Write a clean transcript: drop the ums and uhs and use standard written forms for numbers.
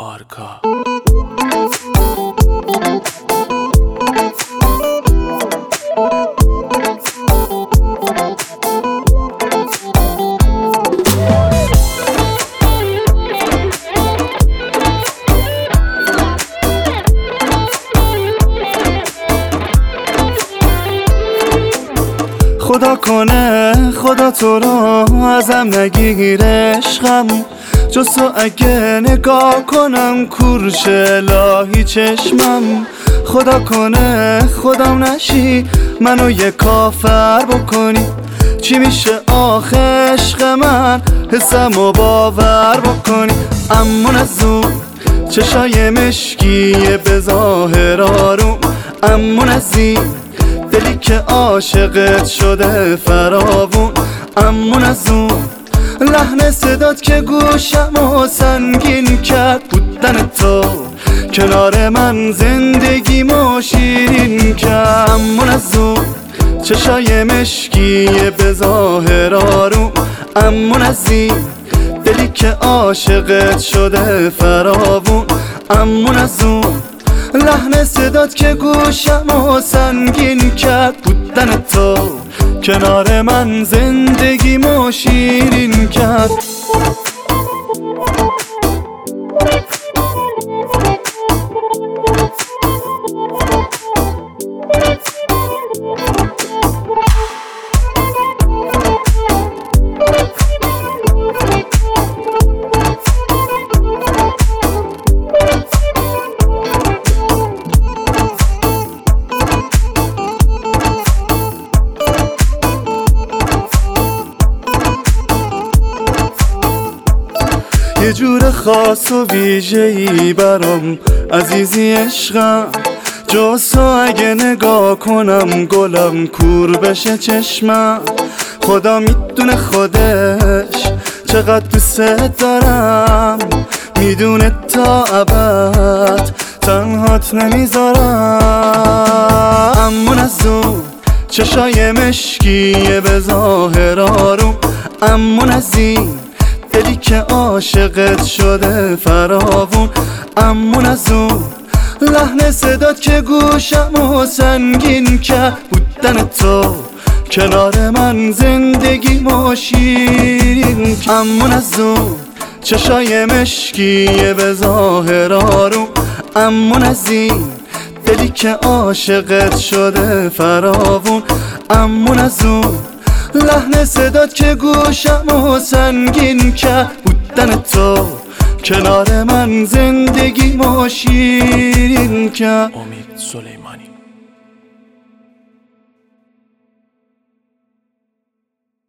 آرکا. خدا کنه خدا تو رو ازم نگیره عشقم، جز تو اگه نگاه کنم کورش الهی چشمم. خدا کنه خودم نشی منو یه کافر بکنی، چی میشه آخه عشق من حسمو باور بکنی. امون از اون چشای مشکیه به ظاهر آروم، امون از این دلی که عاشقت شده فراوون، امون از اون لحن صدات که گوشمو سنگین کرد. بودن تو کنار من زندگیمو شیرین کرد. امون از اون چشای مشکیه به ظاهر آروم، امون از این دلی که عاشقت شده فراوون، امون از اون لحن صدات که گوشمو سنگین کرد. بودن تو کنار من زندگیمو شیرین کرد. یه جور خاص و ویژه‌ای برام عزیزی عشقم، جز تو اگه نگاه کنم گلم کور بشه چشمم. خدا میدونه خودش چقدر دوست دارم، میدونه تا ابد تنهات نمیذارم. امون از اون چشای مشکیه به ظاهر آروم، امون از این دلی که عاشقت شده فراوون، امون از اون لحن صدات که گوشمو سنگین کرد. بودن تو کنار من زندگیمو شیرین کرد. امون از اون چشای مشکیه به ظاهر آروم، امون از این دلی که عاشقت شده فراوون، امون از اون لحن صدات که گوشمو سنگین کرد. بودن تو کنار من زندگیمو شیرین کرد. امید سلیمان.